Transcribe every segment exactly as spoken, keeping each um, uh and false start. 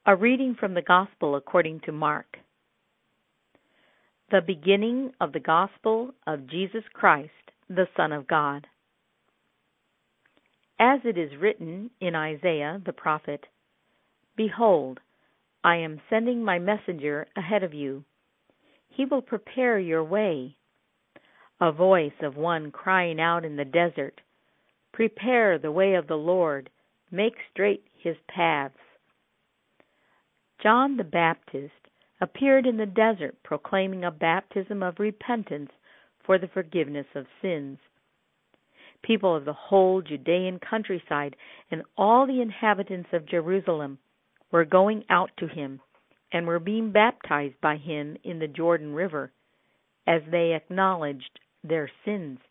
A reading from the Gospel according to Mark. The beginning of the Gospel of Jesus Christ, the Son of God. As it is written in Isaiah the prophet, "Behold, I am sending my messenger ahead of you. He will prepare your way." A voice of one crying out in the desert, "Prepare the way of the Lord, make straight his paths." John the Baptist appeared in the desert proclaiming a baptism of repentance for the forgiveness of sins. People of the whole Judean countryside and all the inhabitants of Jerusalem were going out to him and were being baptized by him in the Jordan River as they acknowledged their sins.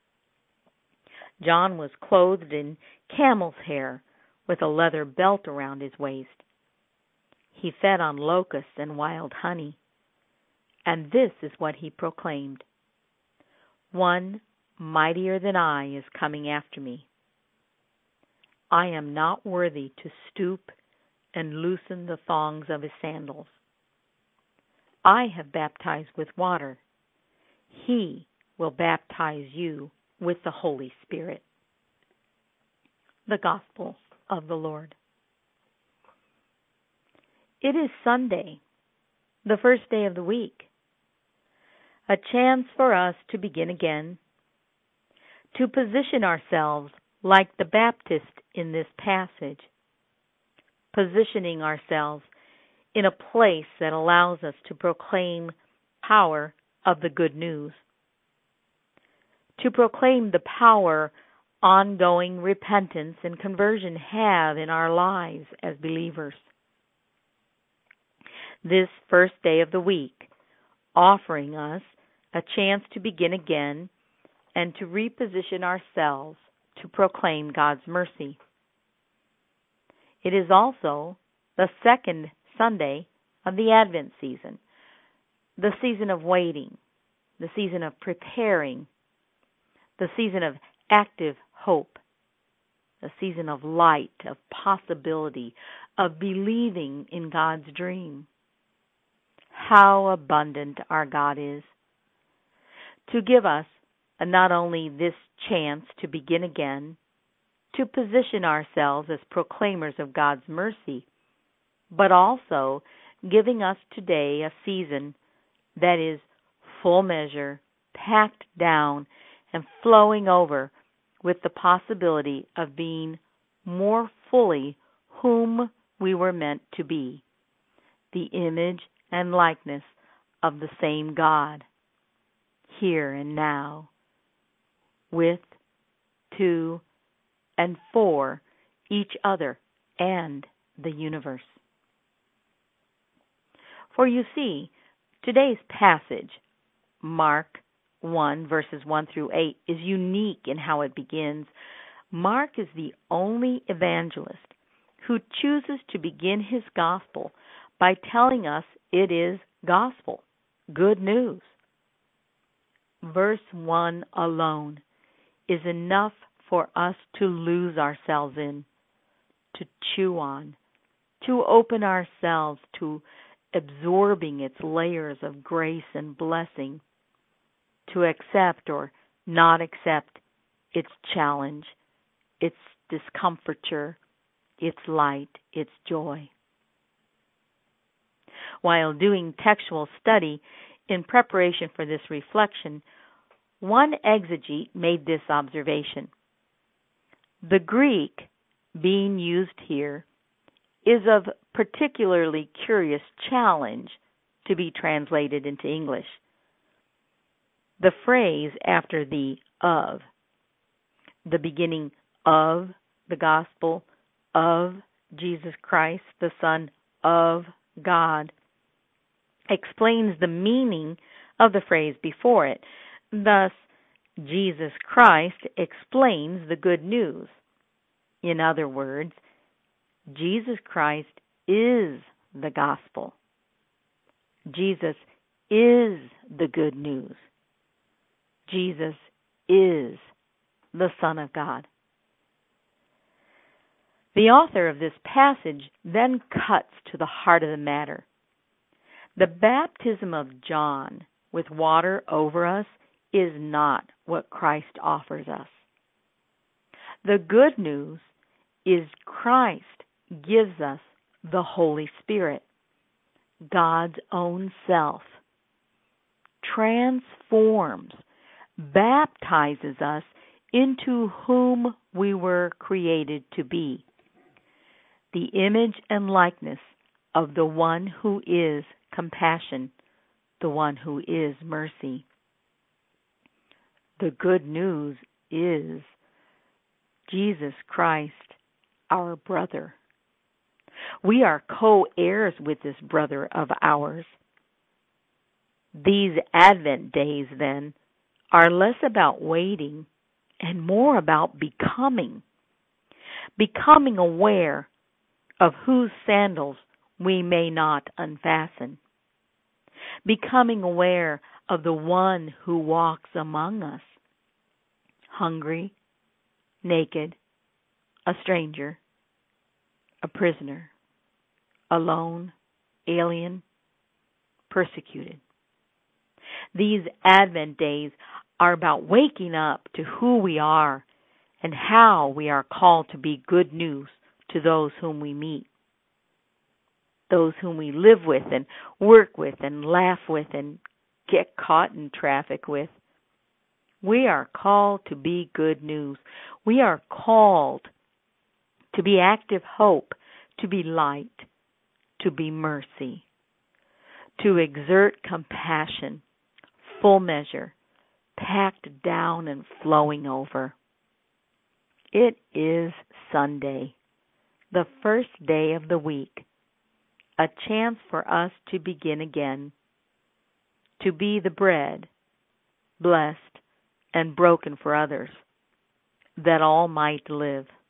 John was clothed in camel's hair with a leather belt around his waist. He fed on locusts and wild honey. And this is what he proclaimed: "One mightier than I is coming after me. I am not worthy to stoop and loosen the thongs of his sandals. I have baptized with water. He will baptize you with the Holy Spirit." The Gospel of the Lord. It is Sunday, the first day of the week, a chance for us to begin again, to position ourselves like the Baptist in this passage, positioning ourselves in a place that allows us to proclaim power of the good news, to proclaim the power ongoing repentance and conversion have in our lives as believers. This first day of the week, offering us a chance to begin again and to reposition ourselves to proclaim God's mercy. It is also the second Sunday of the Advent season, the season of waiting, the season of preparing, the season of active hope, the season of light, of possibility, of believing in God's dream. How abundant our God is to give us not only this chance to begin again, to position ourselves as proclaimers of God's mercy, but also giving us today a season that is full measure, packed down, and flowing over with the possibility of being more fully whom we were meant to be, the image and likeness of the same God, here and now, with, to, and for each other and the universe. For you see, today's passage, Mark one, verses one through eight, is unique in how it begins. Mark is the only evangelist who chooses to begin his gospel by telling us it is gospel, good news. Verse one alone is enough for us to lose ourselves in, to chew on, to open ourselves to absorbing its layers of grace and blessing, to accept or not accept its challenge, its discomfiture, its light, its joy. While doing textual study in preparation for this reflection, one exegete made this observation: the Greek being used here is of particularly curious challenge to be translated into English. The phrase after the of, the beginning of the gospel of Jesus Christ, the Son of God, explains the meaning of the phrase before it. Thus, Jesus Christ explains the good news. In other words, Jesus Christ is the gospel. Jesus is the good news. Jesus is the Son of God. The author of this passage then cuts to the heart of the matter. The baptism of John with water over us is not what Christ offers us. The good news is Christ gives us the Holy Spirit, God's own self, transforms, baptizes us into whom we were created to be, the image and likeness of the one who is compassion, the one who is mercy. The good news is Jesus Christ, our brother. We are co-heirs with this brother of ours. These Advent days, then, are less about waiting and more about becoming. Becoming aware of whose sandals we may not unfasten. Becoming aware of the one who walks among us, hungry, naked, a stranger, a prisoner, alone, alien, persecuted. These Advent days are about waking up to who we are and how we are called to be good news to those whom we meet, those whom we live with and work with and laugh with and get caught in traffic with. We are called to be good news. We are called to be active hope, to be light, to be mercy, to exert compassion, full measure, packed down and flowing over. It is Sunday, the first day of the week, a chance for us to begin again, to be the bread, blessed and broken for others, that all might live.